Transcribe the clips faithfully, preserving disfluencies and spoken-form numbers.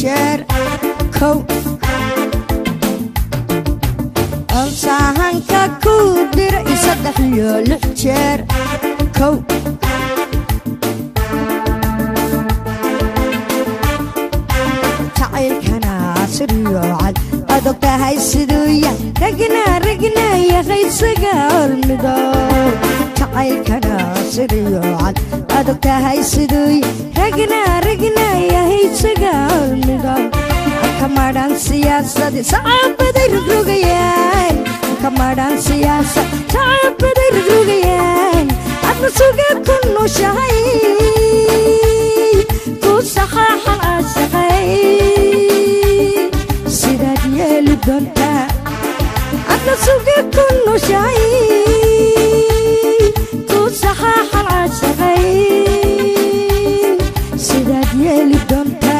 jeer kow ansahanka ku diray saddex iyo lix jeer kow jacaylkana siriyo cad adog tahay siduu yahay ragna ragna yahay sagaal midow jacaylkana siriyo cad adog tahay siduu yahay ragna ragna yahay sagaal midow kamaadhaan siyaasadii sacabaday rogrogayaan kamaadhaan siyaasad sacabaday rogrogayaan adna suga ku nooshahay ku saxaaxan caashaqay sidaad yeeli doontaa adna suga ku nooshahay ku saxaaxan caashaqay sidaad yeeli doontaa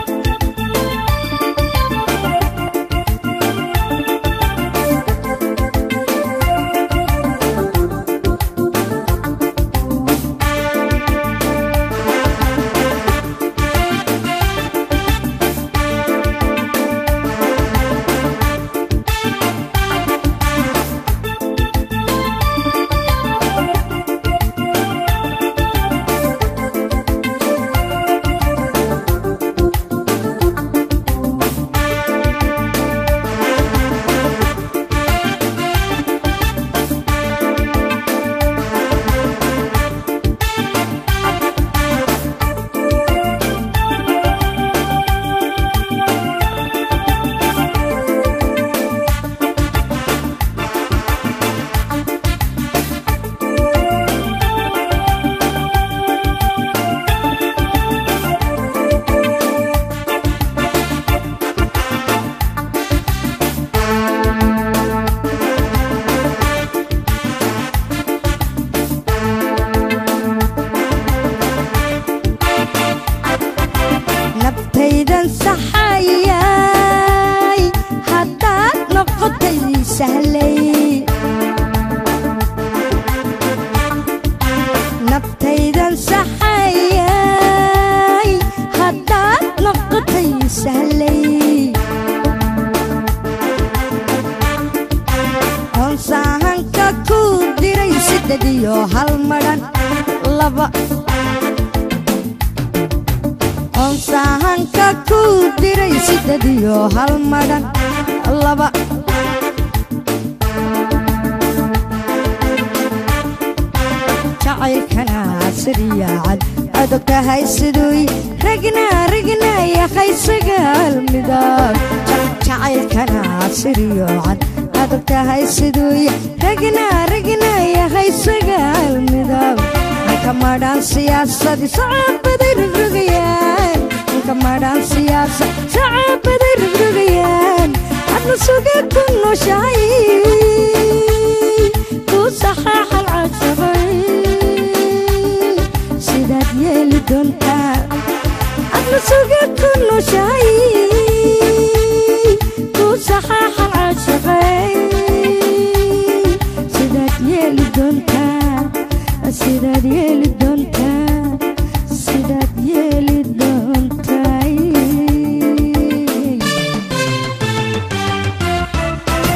nabtaydan saxayay haddaad noqotay sahlay nabtaydan saxayay haddaad noqotay sahlay honsahanka ku diray siddeed iyo hal madhan laba onsahanka ku diray siddeed iyo hal madhan laba jacaylkana siriyo cad adog tahay siduu ragna ragna yahay sagaal midow jacaylkana siriyo cad adog tahay siduu ragna ragna yahay sagaal midow kamaadhaan siyaasadii sacabaday rogrogayaan kamaadhaan siyaasad sacabaday rogrogayaan adna suga ku nooshahay ku saxaaxan caashaqay sidaad yeeli doontaa adna suga ku nooshahay ku saxaaxan caashaqay